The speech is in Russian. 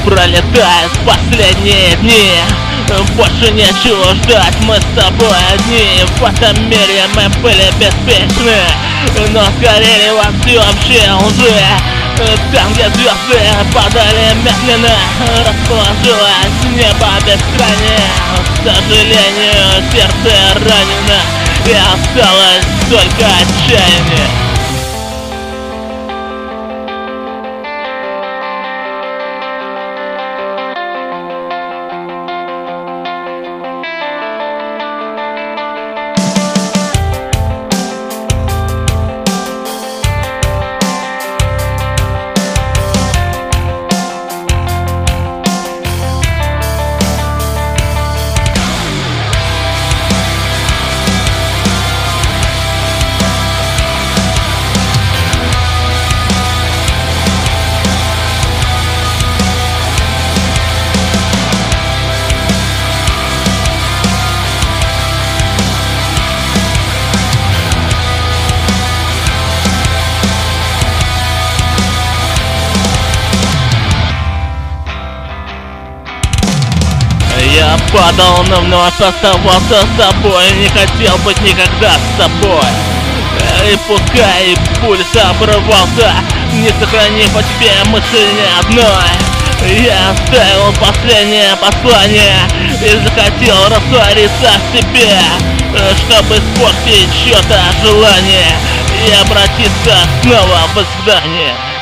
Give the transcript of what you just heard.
Пролетают последние дни, больше нечего ждать, мы с тобой одни. В этом мире мы были беспечны, но сгорели во всеобщей лжи. Там, где звезды падали медленно, расположилось небо бескрайнее. К сожалению, сердце ранено, и осталось только отчаяние. Я падал, но вновь оставался с собой. Не хотел быть никогда с тобой. И пускай пульс обрывался, не сохранив о тебе мысли ни одной, я оставил последнее послание и захотел раствориться в тебе, чтобы испортить чье-то желание и обратиться снова в здание.